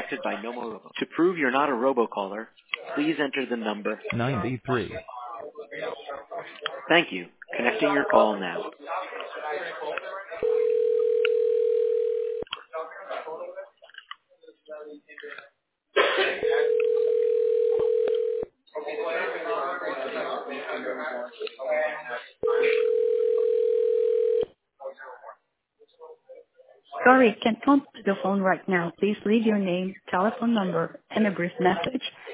connected by Nomo Robo. To prove you're not a robocaller, please enter the number 93. Thank you. Connecting your call now. Sorry, can't come to the phone right now. Please leave your name, telephone number, and a brief message,